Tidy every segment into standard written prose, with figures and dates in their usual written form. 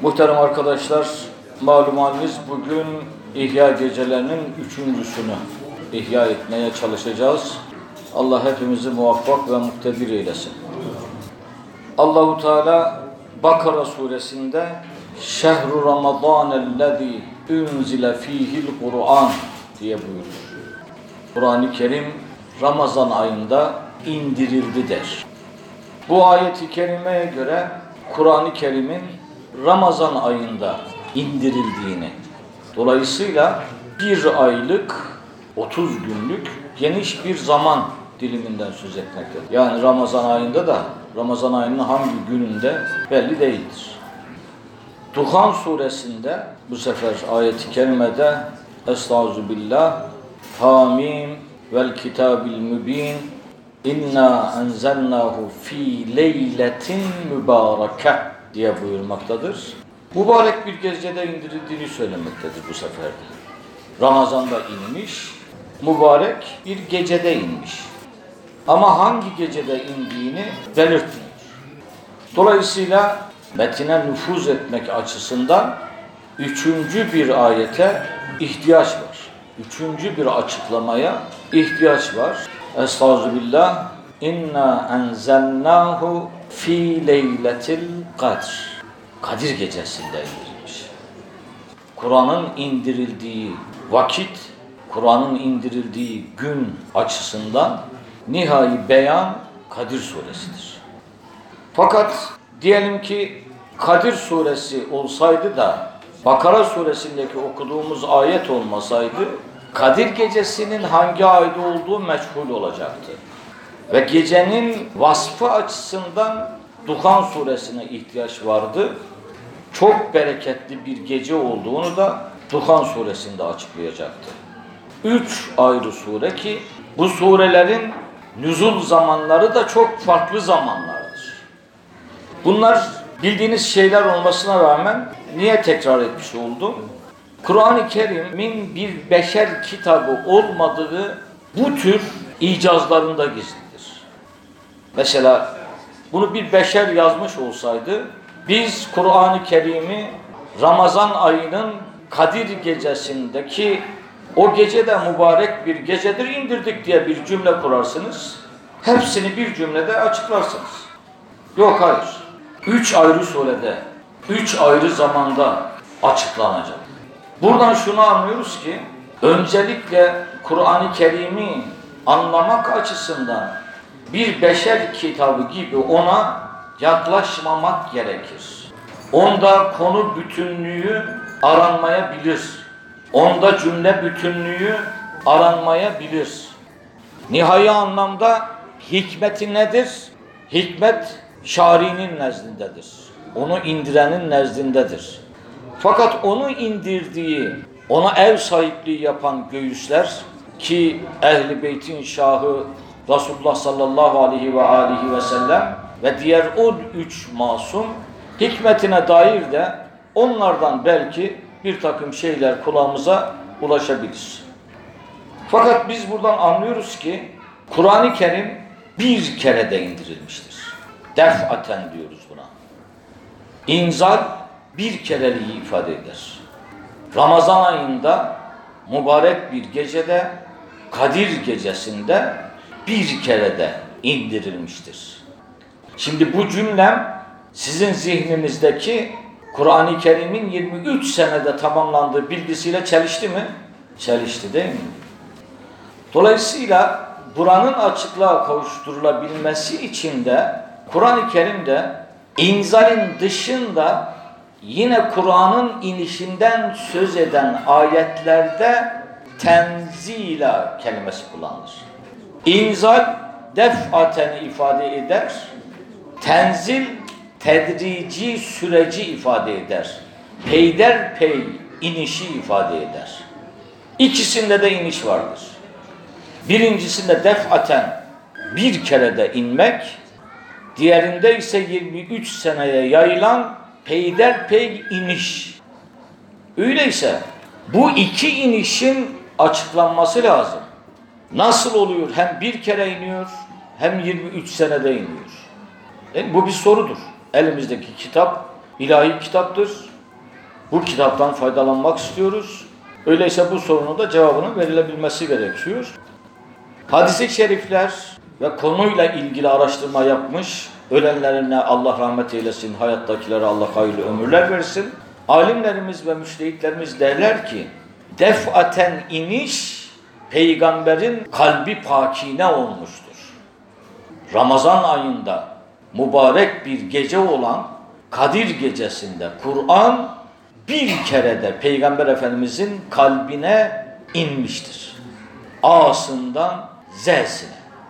Muhterem arkadaşlar, malumunuz bugün İhya gecelerinin üçüncüsünü ihya etmeye çalışacağız. Allah hepimizi muvaffak ve muktedir eylesin. Allahu Teala Bakara suresinde "Şehru Ramazanellezî unzile fîhil Kur'an" diye buyurur. Kur'an-ı Kerim Ramazan ayında indirildi der. Bu ayet-i kerimeye göre Kur'an-ı Kerim'in Ramazan ayında indirildiğini, dolayısıyla bir aylık 30 günlük geniş bir zaman diliminden söz etmektedir. Yani Ramazan ayında da Ramazan ayının hangi gününde belli değildir. Duhan suresinde bu sefer ayet-i kerimede Estağfirullah Hamim vel kitabil mübin İnna enzelnahu fi leyletin mübareke diye buyurmaktadır. Mübarek bir gecede indirildiğini söylemektedir bu sefer de. Ramazan'da inmiş, mübarek bir gecede inmiş. Ama hangi gecede indiğini belirtmiyor. Dolayısıyla metine nüfuz etmek açısından üçüncü bir ayete ihtiyaç var. Üçüncü bir açıklamaya ihtiyaç var. Estağfirullah. İnna enzelnahu fi leyletil kadr. Kadir gecesinde indirilmiş. Kur'an'ın indirildiği vakit, Kur'an'ın indirildiği gün açısından nihai beyan Kadir suresidir. Fakat diyelim ki Kadir suresi olsaydı da Bakara suresindeki okuduğumuz ayet olmasaydı Kadir gecesinin hangi ayda olduğu meçhul olacaktı. Ve gecenin vasfı açısından Duhan suresine ihtiyaç vardı. Çok bereketli bir gece olduğunu da Duhan suresinde açıklayacaktı. 3 ayrı sure ki bu surelerin nüzul zamanları da çok farklı zamanlardır. Bunlar bildiğiniz şeyler olmasına rağmen niye tekrar etmiş oldum? Kur'an-ı Kerim'in bir beşer kitabı olmadığı bu tür icazlarında gizlidir. Mesela bunu bir beşer yazmış olsaydı biz Kur'an-ı Kerim'i Ramazan ayının Kadir gecesindeki o gece de mübarek bir gecedir indirdik diye bir cümle kurarsınız. Hepsini bir cümlede açıklarsınız. Yok, hayır. 3 ayrı surede, 3 ayrı zamanda açıklanacak. Buradan şunu anlıyoruz ki öncelikle Kur'an-ı Kerim'i anlamak açısından bir beşer kitabı gibi ona yaklaşmamak gerekir. Onda konu bütünlüğü aranmayabilir. Onda cümle bütünlüğü aranmayabilir. Nihai anlamda hikmeti nedir? Hikmet şari'nin nezdindedir. Onu indirenin nezdindedir. Fakat onu indirdiği, ona ev sahipliği yapan göğüsler ki Ehl-i Beyt'in şahı Resulullah sallallahu aleyhi ve aleyhi ve sellem ve diğer o 3 masum hikmetine dair de onlardan belki bir takım şeyler kulağımıza ulaşabilir. Fakat biz buradan anlıyoruz ki Kur'an-ı Kerim bir kerede indirilmiştir. Def'aten diyoruz buna. İnzal bir kereliği ifade eder. Ramazan ayında mübarek bir gecede, Kadir gecesinde bir kerede indirilmiştir. Şimdi bu cümlem sizin zihninizdeki Kur'an-ı Kerim'in 23 senede tamamlandığı bilgisiyle çelişti mi? Çelişti değil mi? Dolayısıyla buranın açıklığa kavuşturulabilmesi için de Kur'an-ı Kerim'de inzalin dışında yine Kur'an'ın inişinden söz eden ayetlerde tenzila kelimesi kullanılır. İnzal def'aten ifade eder. Tenzil tedrici süreci ifade eder. Peyderpey inişi ifade eder. İkisinde de iniş vardır. Birincisinde def'aten bir kerede inmek, diğerinde ise 23 seneye yayılan peyderpey iniş. Öyleyse bu iki inişin açıklanması lazım. Nasıl oluyor? Hem bir kere iniyor, hem 23 senede iniyor. Bu bir sorudur. Elimizdeki kitap ilahi kitaptır. Bu kitaptan faydalanmak istiyoruz. Öyleyse bu sorunun da cevabının verilebilmesi gerekiyor. Hadis-i şerifler ve konuyla ilgili araştırma yapmış, ölenlerine Allah rahmet eylesin, hayattakilere Allah hayırlı ömürler versin. Alimlerimiz ve müştehitlerimiz derler ki, defaten iniş, peygamberin kalbi pakine olmuştur. Ramazan ayında mübarek bir gece olan Kadir gecesinde Kur'an bir kerede Peygamber Efendimizin kalbine inmiştir. A'sından Z'sine.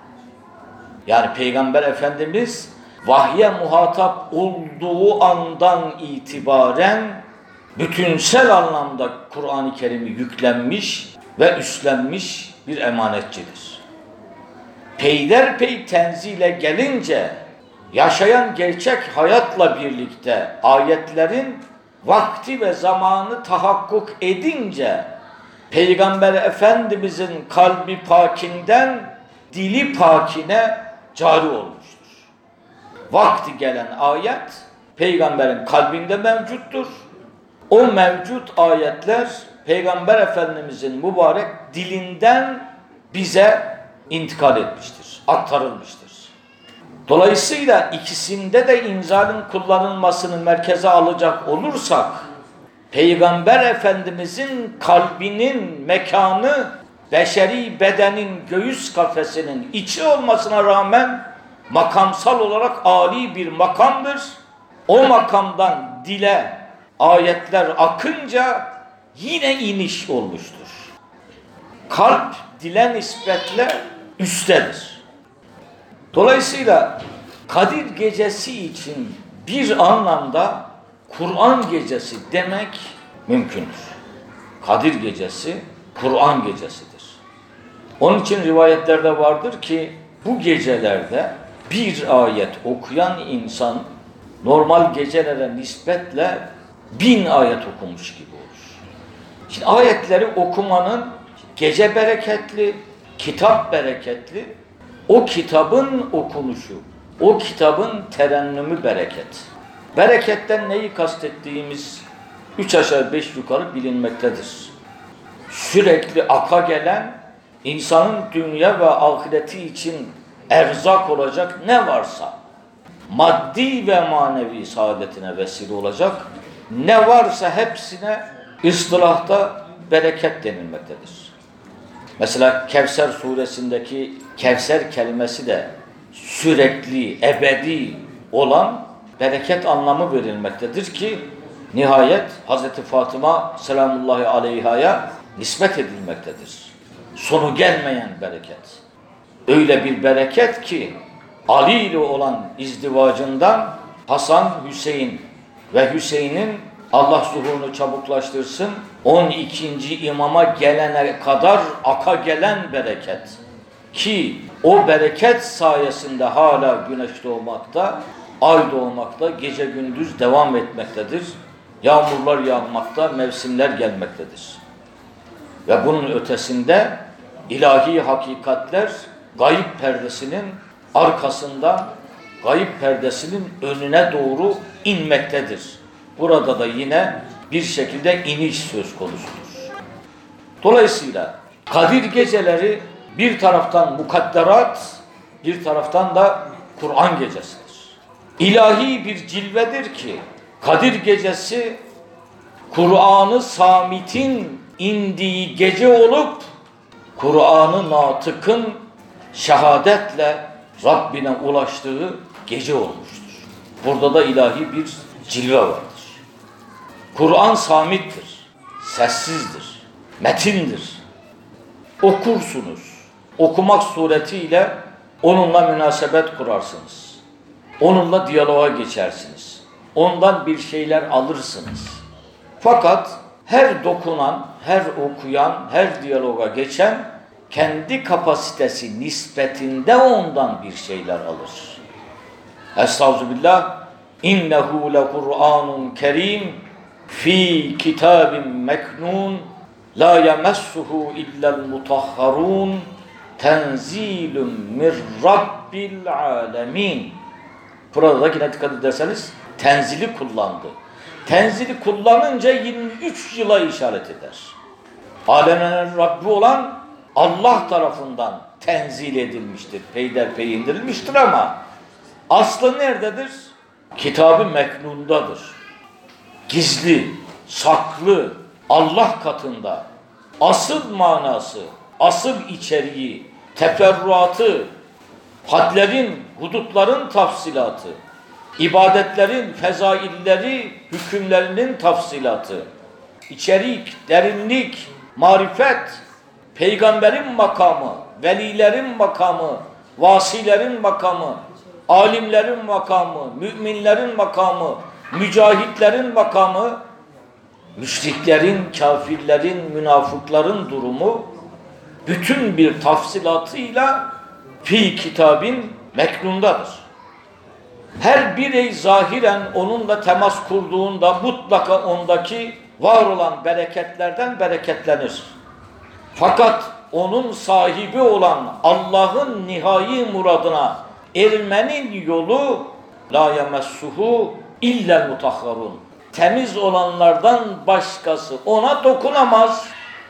Yani Peygamber Efendimiz vahye muhatap olduğu andan itibaren bütünsel anlamda Kur'an-ı Kerim'i yüklenmiş ve üstlenmiş bir emanetçidir. Peyderpey tenzile gelince yaşayan gerçek hayatla birlikte ayetlerin vakti ve zamanı tahakkuk edince Peygamber Efendimizin kalbi pakinden dili pakine cari olmuştur. Vakti gelen ayet Peygamberin kalbinde mevcuttur. O mevcut ayetler Peygamber Efendimizin mübarek dilinden bize intikal etmiştir, aktarılmıştır. Dolayısıyla ikisinde de inzalin kullanılmasını merkeze alacak olursak, Peygamber Efendimizin kalbinin mekanı, beşeri bedenin göğüs kafesinin içi olmasına rağmen makamsal olarak âli bir makamdır. O makamdan dile ayetler akınca yine iniş olmuştur. Kalp dile nispetle üsttedir. Dolayısıyla Kadir Gecesi için bir anlamda Kur'an Gecesi demek mümkündür. Kadir Gecesi Kur'an Gecesidir. Onun için rivayetlerde vardır ki bu gecelerde bir ayet okuyan insan normal gecelere nispetle 1000 ayet okumuş gibi olur. Şimdi ayetleri okumanın gece bereketli, kitap bereketli, o kitabın okunuşu, o kitabın terennümü bereket. Bereketten neyi kastettiğimiz 3 aşağı 5 yukarı bilinmektedir. Sürekli aka gelen, insanın dünya ve ahireti için erzak olacak ne varsa, maddi ve manevi saadetine vesile olacak ne varsa hepsine ıstılahta bereket denilmektedir. Mesela Kevser suresindeki Kevser kelimesi de sürekli, ebedi olan bereket anlamı verilmektedir ki nihayet Hazreti Fatıma selamullahi aleyhaya nispet edilmektedir. Sonu gelmeyen bereket. Öyle bir bereket ki Ali ile olan izdivacından Hasan, Hüseyin ve Hüseyin'in Allah zuhurunu çabuklaştırsın 12. imama gelene kadar aka gelen bereket. Ki o bereket sayesinde hala güneş doğmakta, ay doğmakta, gece gündüz devam etmektedir. Yağmurlar yağmakta, mevsimler gelmektedir. Ve bunun ötesinde ilahi hakikatler gayb perdesinin arkasından, gayb perdesinin önüne doğru inmektedir. Burada da yine bir şekilde iniş söz konusudur. Dolayısıyla Kadir geceleri bir taraftan mukadderat, bir taraftan da Kur'an gecesidir. İlahi bir cilvedir ki Kadir gecesi Kur'an-ı Samit'in indiği gece olup Kur'an-ı Natık'ın şehadetle Rabbine ulaştığı gece olmuştur. Burada da ilahi bir cilve vardır. Kur'an samittir, sessizdir, metindir. Okursunuz. Okumak suretiyle onunla münasebet kurarsınız. Onunla diyaloğa geçersiniz. Ondan bir şeyler alırsınız. Fakat her dokunan, her okuyan, her diyaloga geçen kendi kapasitesi nispetinde ondan bir şeyler alır. Estağfirullah. İnnehu lekur'anun kerim fi kitabin meknun la yemessuhu illel mutahharun tenzilun min rabbil alemin. Burada da yine dikkat ederseniz tenzili kullandı. Tenzili kullanınca 23 yıla işaret eder. Alemlerin Rabbi olan Allah tarafından tenzil edilmiştir, peyderpey indirilmiştir ama aslı nerededir? Kitab-ı Meknun'dadır. Gizli, saklı, Allah katında. Asıl manası, asıl içeriği, teferruatı, hadlerin, hudutların tafsilatı, ibadetlerin, fezailleri, hükümlerinin tafsilatı, içerik, derinlik, marifet, peygamberin makamı, velilerin makamı, vasilerin makamı, alimlerin makamı, müminlerin makamı, mücahitlerin makamı, müşriklerin, kafirlerin, münafıkların durumu bütün bir tafsilatıyla fi kitabın meknundadır. Her birey zahiren onunla temas kurduğunda mutlaka ondaki var olan bereketlerden bereketlenir. Fakat onun sahibi olan Allah'ın nihai muradına ermenin yolu la yemessuhu illa mutahharun. Temiz olanlardan başkası ona dokunamaz.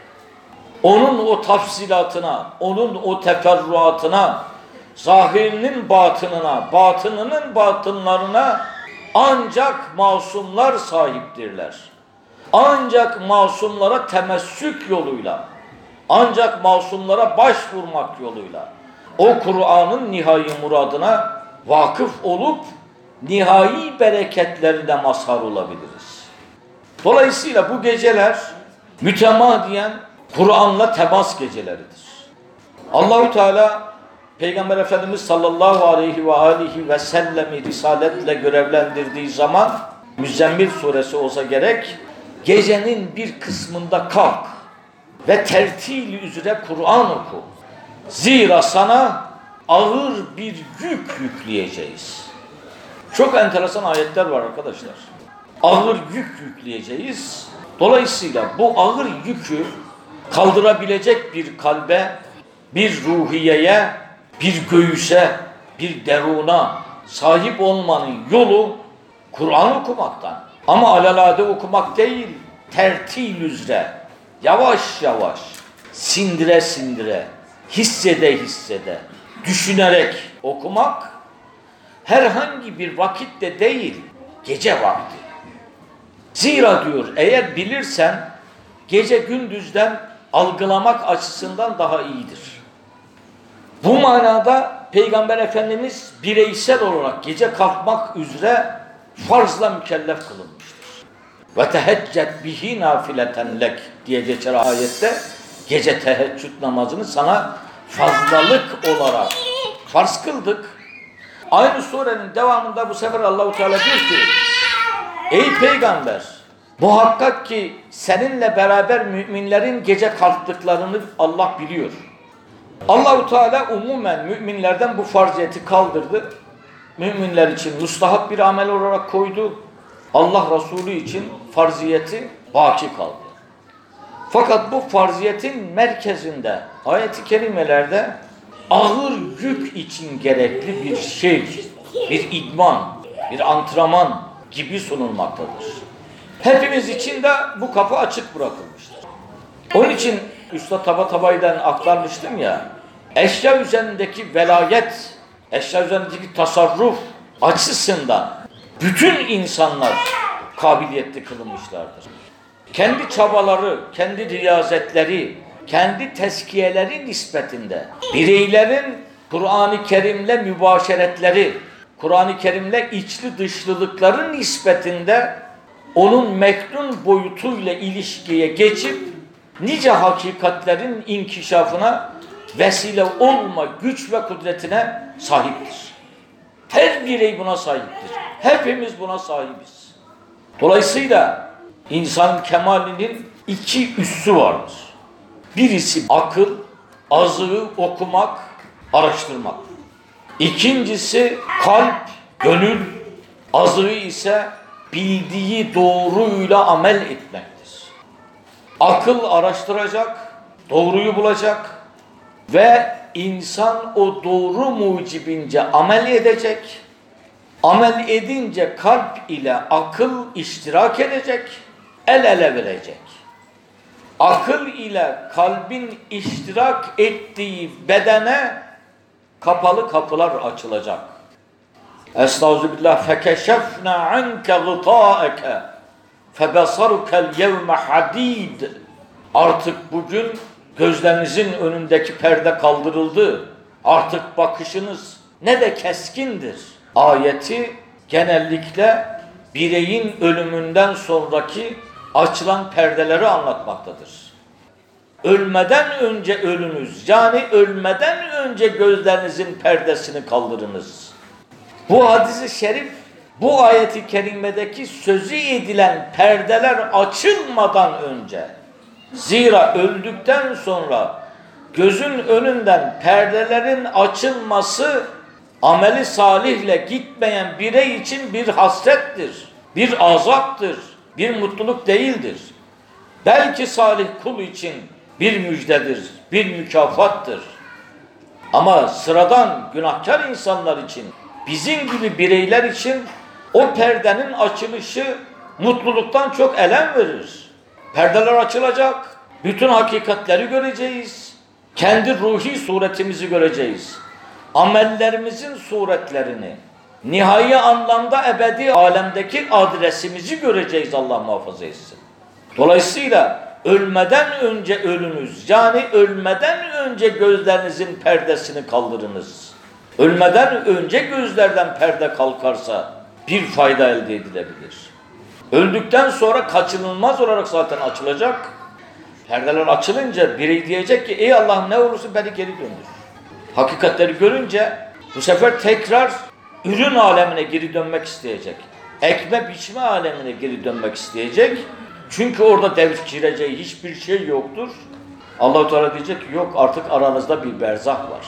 Onun o tafsilatına, onun o teferruatına, zahirinin batınına, batınının batınlarına ancak masumlar sahiptirler. Ancak masumlara temessük yoluyla, ancak masumlara başvurmak yoluyla o Kur'an'ın nihai muradına vakıf olup nihai bereketlerine mazhar olabiliriz. Dolayısıyla bu geceler mütemadiyen Kur'an'la temas geceleridir. Allahu Teala Peygamber Efendimiz sallallahu aleyhi ve sellemi risaletle görevlendirdiği zaman Müzzemmil suresi olsa gerek gecenin bir kısmında kalk ve tertil üzere Kur'an oku. Zira sana ağır bir yük yükleyeceğiz. Çok enteresan ayetler var arkadaşlar. Ağır yük yükleyeceğiz. Dolayısıyla bu ağır yükü kaldırabilecek bir kalbe, bir ruhiyeye, bir göğüse, bir deruna sahip olmanın yolu Kur'an okumaktan. Ama alelade okumak değil, tertil üzere, yavaş yavaş, sindire sindire, hissede hissede, düşünerek okumak herhangi bir vakitte değil, gece vakti. Zira diyor, eğer bilirsen gece gündüzden algılamak açısından daha iyidir. Bu manada Peygamber Efendimiz bireysel olarak gece kalkmak üzere farzla mükellef kılınmıştır. Ve teheccet bihi nafileten lek diye geçer ayette. Gece teheccüd namazını sana fazlalık olarak farz kıldık. Aynı surenin devamında bu sefer Allah-u Teala diyor ki: ey peygamber, muhakkak ki seninle beraber müminlerin gece kalktıklarını Allah biliyor. Allah-u Teala umumen müminlerden bu farziyeti kaldırdı. Müminler için müstahap bir amel olarak koydu. Allah Resulü için farziyeti baki kaldı. Fakat bu farziyetin merkezinde ayet-i kerimelerde ağır yük için gerekli bir şey, bir idman, bir antrenman gibi sunulmaktadır. Hepimiz için de bu kapı açık bırakılmıştır. Onun için Üstad Tabatabay'dan aktarmıştım ya, eşya üzerindeki velayet, eşya üzerindeki tasarruf açısından bütün insanlar kabiliyetli kılınmışlardır. Kendi çabaları, kendi riyazetleri, kendi teskiyeleri nispetinde bireylerin Kur'an-ı Kerim'le mübaşeretleri, Kur'an-ı Kerim'le içli dışlılıkları nispetinde onun meknun boyutuyla ilişkiye geçip nice hakikatlerin inkişafına vesile olma güç ve kudretine sahiptir. Her birey buna sahiptir. Hepimiz buna sahibiz. Dolayısıyla insan kemalinin iki üssü vardır. Birisi akıl, azığı okumak, araştırmak. İkincisi kalp, gönül, azığı ise bildiği doğruyla amel etmektir. Akıl araştıracak, doğruyu bulacak ve insan o doğru mucibince amel edecek. Amel edince kalp ile akıl iştirak edecek, el ele verecek. Akıl ile kalbin iştirak ettiği bedene kapalı kapılar açılacak. Estağfirullah. Fekeşefna anke gıtâeke febesarukel yevme hadid. Artık bugün gözlerinizin önündeki perde kaldırıldı. Artık bakışınız ne de keskindir. Ayeti genellikle bireyin ölümünden sonraki açılan perdeleri anlatmaktadır. Ölmeden önce ölünüz, yani ölmeden önce gözlerinizin perdesini kaldırınız. Bu hadis-i şerif, bu ayeti kerimedeki sözü edilen perdeler açılmadan önce, zira öldükten sonra gözün önünden perdelerin açılması ameli salihle gitmeyen birey için bir hasrettir, bir azaptır, bir mutluluk değildir. Belki salih kul için bir müjdedir, bir mükafattır. Ama sıradan günahkar insanlar için, bizim gibi bireyler için o perdenin açılışı mutluluktan çok elem verir. Perdeler açılacak, bütün hakikatleri göreceğiz, kendi ruhi suretimizi göreceğiz. Amellerimizin suretlerini, nihai anlamda ebedi alemdeki adresimizi göreceğiz, Allah muhafaza etsin. Dolayısıyla ölmeden önce ölünüz, yani ölmeden önce gözlerinizin perdesini kaldırınız. Ölmeden önce gözlerden perde kalkarsa bir fayda elde edilebilir. Öldükten sonra kaçınılmaz olarak zaten açılacak. Perdeler açılınca birey diyecek ki ey Allah, ne olursa beni geri döndür. Hakikatleri görünce bu sefer tekrar ürün alemine geri dönmek isteyecek. Ekme biçme alemine geri dönmek isteyecek. Çünkü orada devşireceği hiçbir şey yoktur. Allah-u Teala diyecek ki yok, artık aranızda bir berzah var.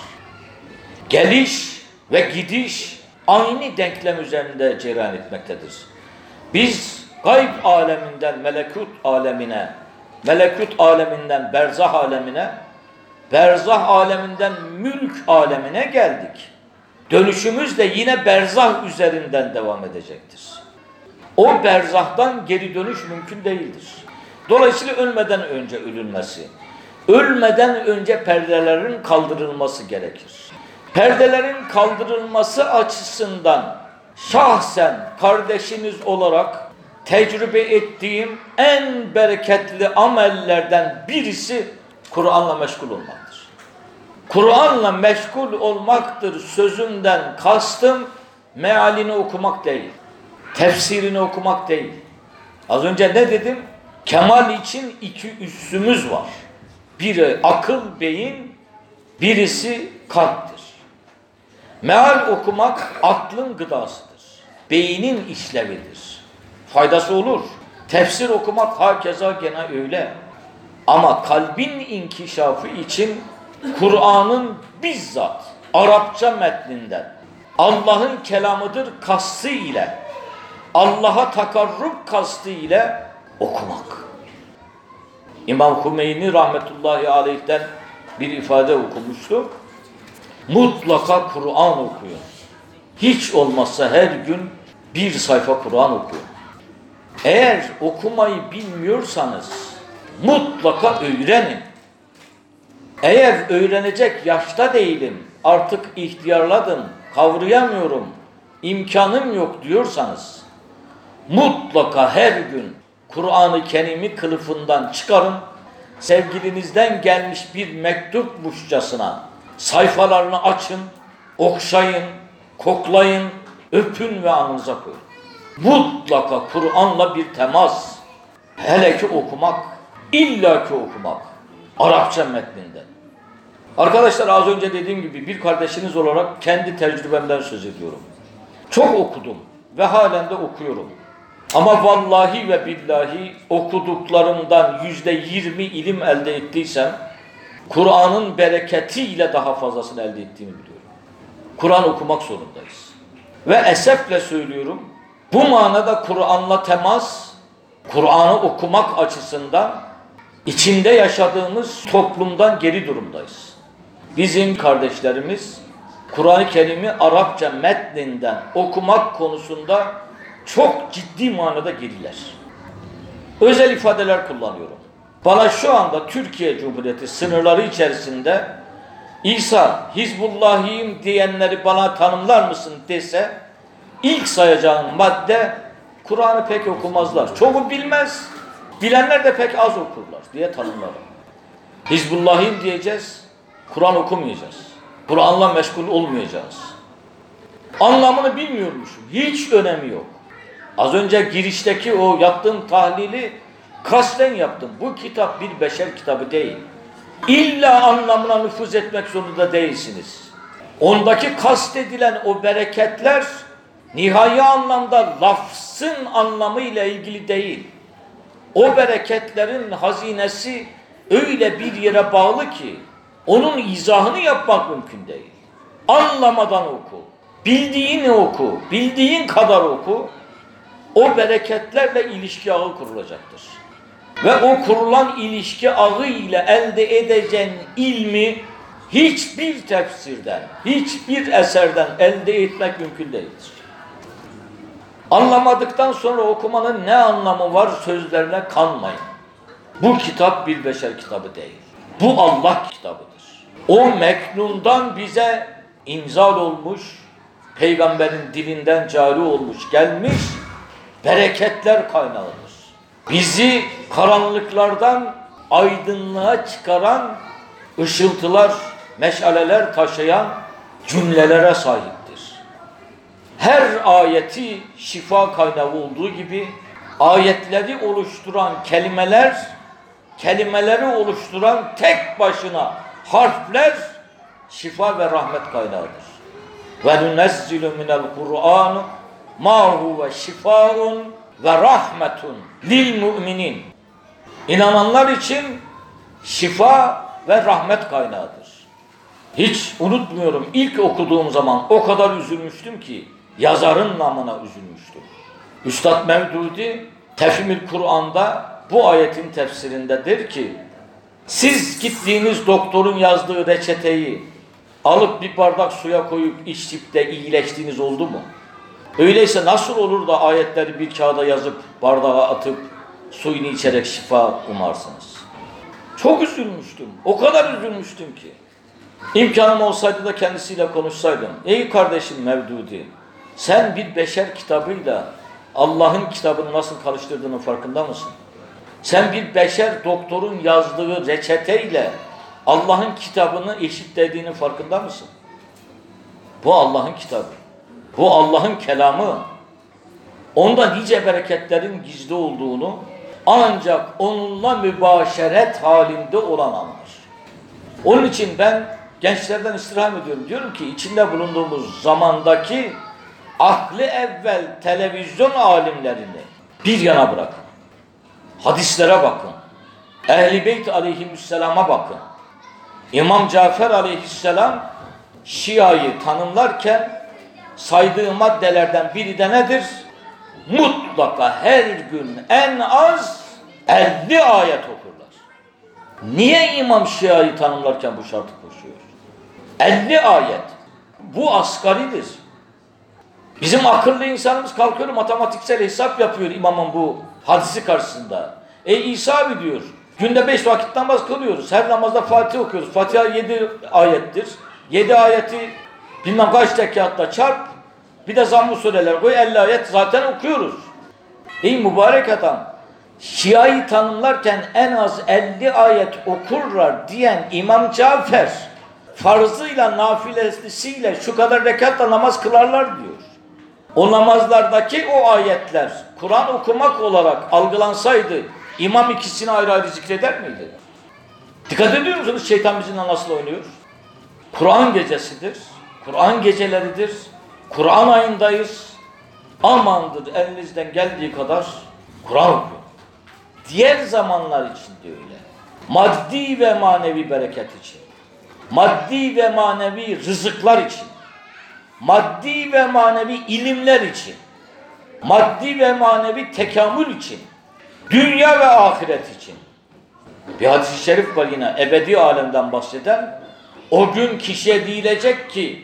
Geliş ve gidiş aynı denklem üzerinde cereyan etmektedir. Biz gayb aleminden melekut alemine, melekut aleminden berzah alemine, berzah aleminden mülk alemine geldik. Dönüşümüz de yine berzah üzerinden devam edecektir. O berzahtan geri dönüş mümkün değildir. Dolayısıyla ölmeden önce ölünmesi, ölmeden önce perdelerin kaldırılması gerekir. Perdelerin kaldırılması açısından şahsen kardeşiniz olarak tecrübe ettiğim en bereketli amellerden birisi Kur'an'la meşgul olmaktır. Kur'an'la meşgul olmaktır sözümden kastım mealini okumak değil, tefsirini okumak değil. Az önce ne dedim? Kemal için iki üssümüz var. Biri akıl, beyin, birisi kalptir. Meal okumak aklın gıdasıdır. Beynin işlevidir. Faydası olur. Tefsir okumak hakeza gene öyle. Ama kalbin inkişafı için Kur'an'ın bizzat Arapça metninden Allah'ın kelamıdır kastı ile, Allah'a takarrub kastı ile okumak. İmam Hümeyni rahmetullahi aleyh'ten bir ifade okumuştu. Mutlaka Kur'an okuyun. Hiç olmazsa her gün bir sayfa Kur'an okuyun. Eğer okumayı bilmiyorsanız mutlaka öğrenin. Eğer öğrenecek yaşta değilim, artık ihtiyarladım, kavrayamıyorum, imkanım yok diyorsanız mutlaka her gün Kur'an-ı Kerim'i kılıfından çıkarın, sevgilinizden gelmiş bir mektupmuşçasına sayfalarını açın, okşayın, koklayın, öpün ve alnınıza koyun. Mutlaka Kur'an'la bir temas, hele ki okumak, illaki okumak, Arapça metninden. Arkadaşlar, az önce dediğim gibi bir kardeşiniz olarak kendi tecrübemden söz ediyorum. Çok okudum ve halen de okuyorum. Ama vallahi ve billahi okuduklarımdan %20 ilim elde ettiysem, Kur'an'ın bereketiyle daha fazlasını elde ettiğimi biliyorum. Kur'an okumak zorundayız. Ve esefle söylüyorum, bu manada Kur'an'la temas, Kur'an'ı okumak açısından içinde yaşadığımız toplumdan geri durumdayız. Bizim kardeşlerimiz Kur'an-ı Kerim'i Arapça metninden okumak konusunda çok ciddi manada geriler. Özel ifadeler kullanıyorum. Bana şu anda Türkiye Cumhuriyeti sınırları içerisinde İsa, Hizbullahiyim diyenleri bana tanımlar mısın dese, ilk sayacağım madde Kur'an'ı pek okumazlar. Çoğu bilmez, bilenler de pek az okurlar diye tanımlarım. Hizbullahiyim diyeceğiz, Kur'an okumayacağız. Kur'an'la meşgul olmayacağız. Anlamını bilmiyormuşum, hiç önemi yok. Az önce girişteki o yaptığım tahlili kasten yaptım. Bu kitap bir beşer kitabı değil. İlla anlamına nüfuz etmek zorunda değilsiniz. Ondaki kastedilen o bereketler nihai anlamda lafzın anlamıyla ilgili değil. O bereketlerin hazinesi öyle bir yere bağlı ki onun izahını yapmak mümkün değil. Anlamadan oku, bildiğini oku, bildiğin kadar oku, o bereketlerle ilişki ağı kurulacaktır. Ve o kurulan ilişki ağı ile elde edeceğin ilmi hiçbir tefsirden, hiçbir eserden elde etmek mümkün değildir. Anlamadıktan sonra okumanın ne anlamı var sözlerine kanmayın. Bu kitap bir beşer kitabı değil. Bu Allah kitabıdır. O meknundan bize inzal olmuş, peygamberin dilinden cari olmuş, gelmiş bereketler kaynağıdır. Bizi karanlıklardan aydınlığa çıkaran ışıltılar, meşaleler taşıyan cümlelere sahiptir. Her ayeti şifa kaynağı olduğu gibi ayetleri oluşturan kelimeler, kelimeleri oluşturan tek başına harfler şifa ve rahmet kaynağıdır. Ve nunezzilu minel Kur'an ma huve şifaun ve rahmetun lil müminin. İnananlar için şifa ve rahmet kaynağıdır. Hiç unutmuyorum, ilk okuduğum zaman o kadar üzülmüştüm ki yazarın namına üzülmüştüm. Üstad Mevdudi Tefhimül Kur'an'da bu ayetin tefsirindedir ki siz gittiğiniz doktorun yazdığı reçeteyi alıp bir bardak suya koyup içip de iyileştiğiniz oldu mu? Öyleyse nasıl olur da ayetleri bir kağıda yazıp bardağa atıp suyunu içerek şifa umarsınız? Çok üzülmüştüm. O kadar üzülmüştüm ki. İmkanım olsaydı da kendisiyle konuşsaydım. Ey kardeşim Mevdudi, sen bir beşer kitabıyla Allah'ın kitabını nasıl karıştırdığının farkında mısın? Sen bir beşer doktorun yazdığı reçeteyle Allah'ın kitabını eşitlediğinin farkında mısın? Bu Allah'ın kitabı. Bu Allah'ın kelamı. Onda nice bereketlerin gizli olduğunu ancak onunla mübaşeret halinde olan anlar. Onun için ben gençlerden istirham ediyorum. Diyorum ki içinde bulunduğumuz zamandaki aklı evvel televizyon alimlerini bir yana bırakın. Hadislere bakın. Ehl-i Beyt aleyhisselama bakın. İmam Cafer aleyhisselam Şia'yı tanımlarken saydığı maddelerden biri de nedir? Mutlaka her gün en az 50 ayet okurlar. Niye İmam Şia'yı tanımlarken bu şartı koşuyor? 50 ayet. Bu asgaridir. Bizim akıllı insanımız kalkıyor matematiksel hesap yapıyor imamın bu hadisi karşısında. İsa abi diyor, günde 5 vakit namaz kılıyoruz. Her namazda Fatiha okuyoruz. Fatiha 7 ayettir. 7 ayeti bilmem kaç rekatla çarp. Bir de zamm-ı sureler koy, 50 ayet zaten okuyoruz. Ey mübarek adam, Şia'yı tanımlarken en az 50 ayet okurlar diyen İmam Cafer, farzıyla nafilesiyle şu kadar rekatla namaz kılarlar diyor. O namazlardaki o ayetler Kur'an okumak olarak algılansaydı imam ikisini ayrı ayrı zikreder miydi? Dikkat ediyor musunuz şeytan bizimle nasıl oynuyor? Kur'an gecesidir, Kur'an geceleridir, Kur'an ayındayız. Amandır elinizden geldiği kadar Kur'an okuyun. Diğer zamanlar için de öyle. Maddi ve manevi bereket için, maddi ve manevi rızıklar için, maddi ve manevi ilimler için, maddi ve manevi tekamül için, dünya ve ahiret için. Bir hadis-i şerif var yine ebedi alemden bahseden. O gün kişiye deyilecek ki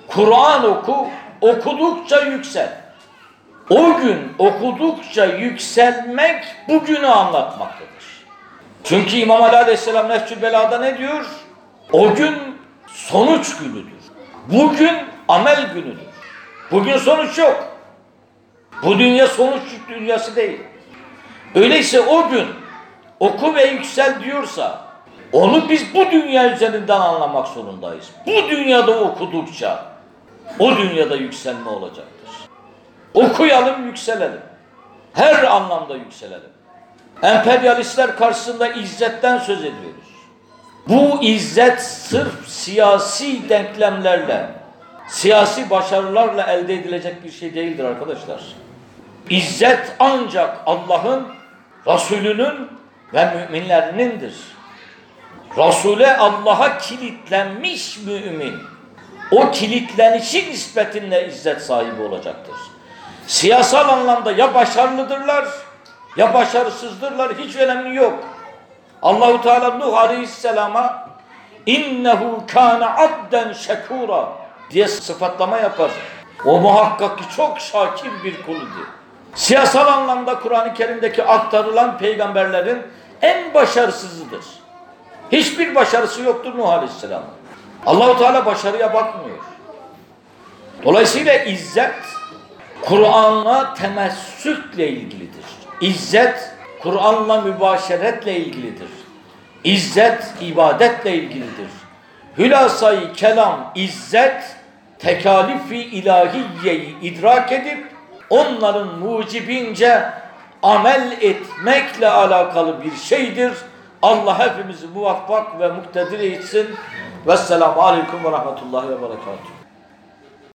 Kur'an oku, okudukça yüksel. O gün okudukça yükselmek bugünü anlatmaktadır. Çünkü İmam Ali Aleyhisselam Nehcül Belaga'da ne diyor? O gün sonuç günüdür. Bugün amel günüdür. Bugün sonuç yok. Bu dünya sonuç dünyası değil. Öyleyse o gün oku ve yüksel diyorsa onu biz bu dünya üzerinden anlamak zorundayız. Bu dünyada okudukça o dünyada yükselme olacaktır. Okuyalım, yükselelim. Her anlamda yükselelim. Emperyalistler karşısında izzetten söz ediyoruz. Bu izzet sırf siyasi denklemlerle, siyasi başarılarla elde edilecek bir şey değildir arkadaşlar. İzzet ancak Allah'ın, Resulünün ve müminlerinindir. Resul'e, Allah'a kilitlenmiş mümin, o kilitlenişi nispetinle izzet sahibi olacaktır. Siyasal anlamda ya başarılıdırlar ya başarısızdırlar, hiç önemi yok. Allah-u Teala Nuh Aleyhisselam'a innehu kâne abden şekûra diye sıfatlama yapar. O muhakkak ki çok şakir bir kuldu. Siyasal anlamda Kur'an-ı Kerim'deki aktarılan peygamberlerin en başarısızıdır. Hiçbir başarısı yoktur Nuh Aleyhisselam. Allah-u Teala başarıya bakmıyor. Dolayısıyla izzet Kur'an'la temessükle ilgilidir. İzzet Kur'an'la mübaşeretle ilgilidir. İzzet ibadetle ilgilidir. Hülasa-i kelam izzet tekalifi ilahiyeyi idrak edip onların mucibince amel etmekle alakalı bir şeydir. Allah hepimizi muvaffak ve muktedir etsin. Vesselamu aleyküm ve rahmetullahi ve berekatuhu.